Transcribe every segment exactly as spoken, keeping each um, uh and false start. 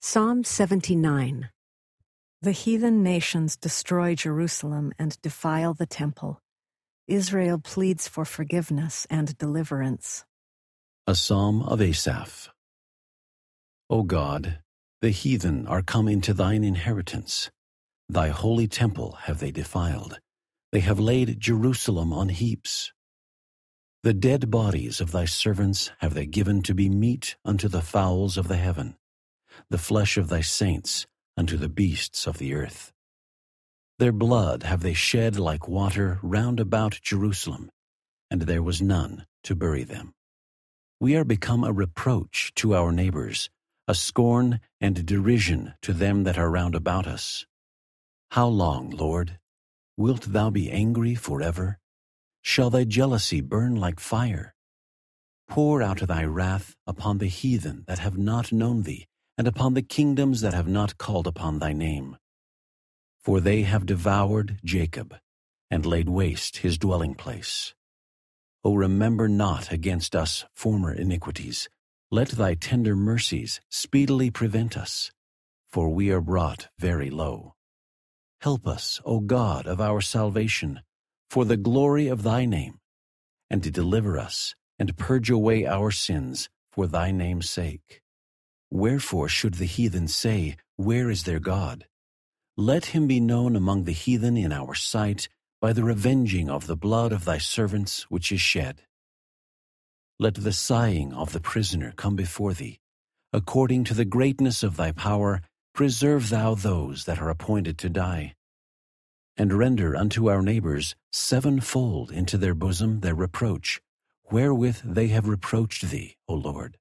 Psalm seventy-nine. The heathen nations destroy Jerusalem and defile the temple. Israel pleads for forgiveness and deliverance. A Psalm of Asaph. O God, the heathen are come into thine inheritance. Thy holy temple have they defiled. They have laid Jerusalem on heaps. The dead bodies of thy servants have they given to be meat unto the fowls of the heaven, the flesh of thy saints unto the beasts of the earth. Their blood have they shed like water round about Jerusalem, and there was none to bury them. We are become a reproach to our neighbors, a scorn and derision to them that are round about us. How long, Lord? Wilt thou be angry forever? Shall thy jealousy burn like fire? Pour out thy wrath upon the heathen that have not known thee, and upon the kingdoms that have not called upon thy name. For they have devoured Jacob, and laid waste his dwelling place. O remember not against us former iniquities. Let thy tender mercies speedily prevent us, for we are brought very low. Help us, O God of our salvation, for the glory of thy name, and to deliver us, and purge away our sins for thy name's sake. Wherefore should the heathen say, Where is their God? Let him be known among the heathen in our sight by the revenging of the blood of thy servants which is shed. Let the sighing of the prisoner come before thee. According to the greatness of thy power, preserve thou those that are appointed to die. And render unto our neighbors sevenfold into their bosom their reproach, wherewith they have reproached thee, O Lord.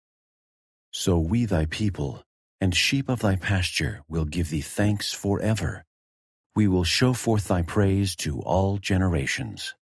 So we thy people, and sheep of thy pasture, will give thee thanks forever. We will show forth thy praise to all generations.